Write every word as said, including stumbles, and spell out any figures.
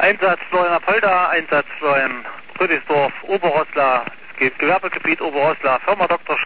Einsatz Florian Apolda, Einsatz Florian Rüdisdorf, Oberrosslar, es geht Gewerbegebiet Oberrosslar, Firma Doktor